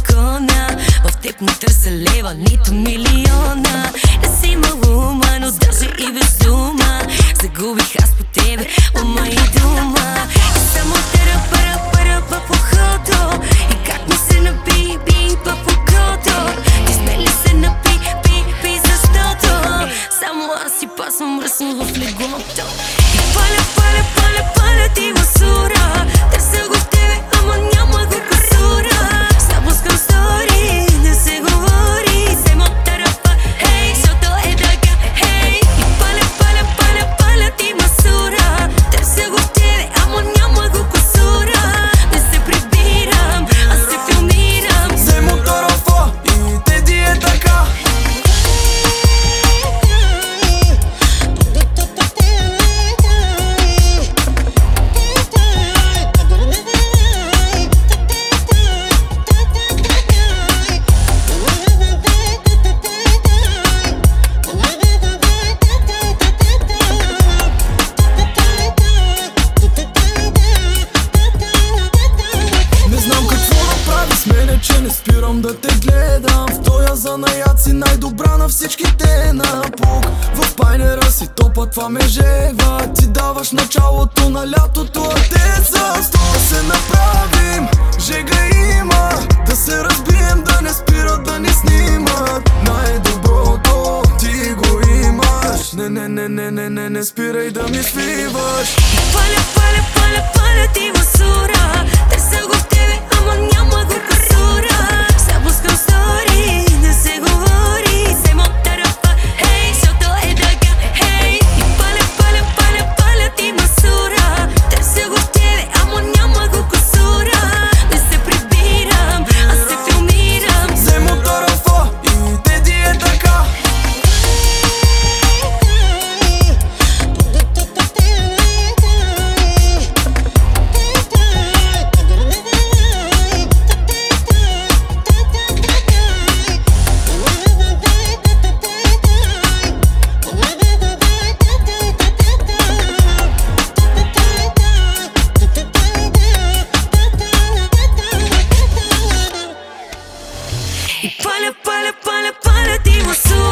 закона. В теб не търся лева, нито милиона. Не си малума, но даже и безума. Загубих аз по тебе, ума и дума. И само тера в ухото. И как ми се наби, в ухото. Ти сме ли се напи, защото само аз си пасвам мръсно в леглото. И паля ти масура. Търся го в тебе, ама няма го косура. Само скам стори, не се говори. Взема тарапа, хей, защото е така, хей. И паля ти масура. Търся го в тебе, ама няма го косура. Не се прибирам, аз се филмирам. Взема тарапа и теди е така. Че не спирам да те гледам. В тоя занаят си най-добра на всичките напук. В пайнера си топа, това ме жева. Ти даваш началото на лятото, а те са сто. Да се направим, жега има. Да се разбием, да не спират да ни снимат. Най-доброто ти го имаш. Не спирай да ми свиваш. Паля ти масура. Търся го в тебе, ама няма го косура. Само скам стори, не се говори. Взема тарапа, хей, защото е така, хей. И паля ти масура. Търся го в тебе, ама няма го косура. Не се прибирам, аз се филмирам. Взема тарапа и теди е така. И паля ти масура.